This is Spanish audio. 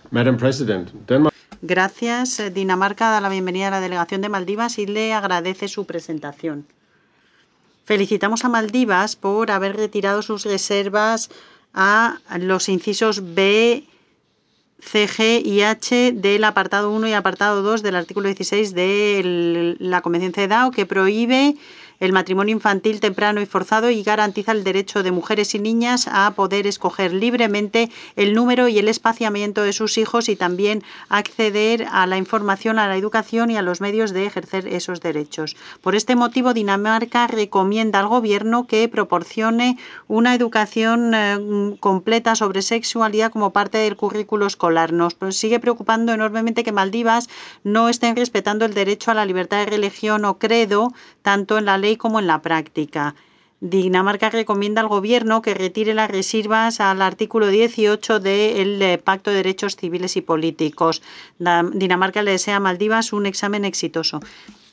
Madam President, Denmark Gracias. Dinamarca da la bienvenida a la delegación de Maldivas y le agradece su presentación. Felicitamos a Maldivas por haber retirado sus reservas a los incisos B, C, G y H del apartado 1 y apartado 2 del artículo 16 de la Convención CEDAW, que prohíbe el matrimonio infantil temprano y forzado y garantiza el derecho de mujeres y niñas a poder escoger libremente el número y el espaciamiento de sus hijos y también acceder a la información, a la educación y a los medios de ejercer esos derechos. Por este motivo, Dinamarca recomienda al Gobierno que proporcione una educación completa sobre sexualidad como parte del currículo escolar. Nos sigue preocupando enormemente que Maldivas no estén respetando el derecho a la libertad de religión o credo, tanto en la ley como en la práctica. Dinamarca recomienda al Gobierno que retire las reservas al artículo 18 del Pacto de Derechos Civiles y Políticos. Dinamarca le desea a Maldivas un examen exitoso.